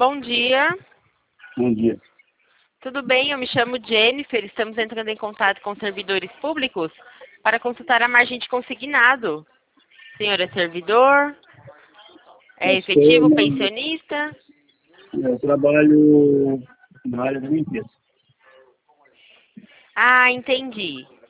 Bom dia. Bom dia. Tudo bem? Eu me chamo Jennifer. Estamos entrando em contato com servidores públicos para consultar a margem de consignado. O senhor é servidor? É efetivo, pensionista? Eu trabalho na área da limpeza. Ah, entendi.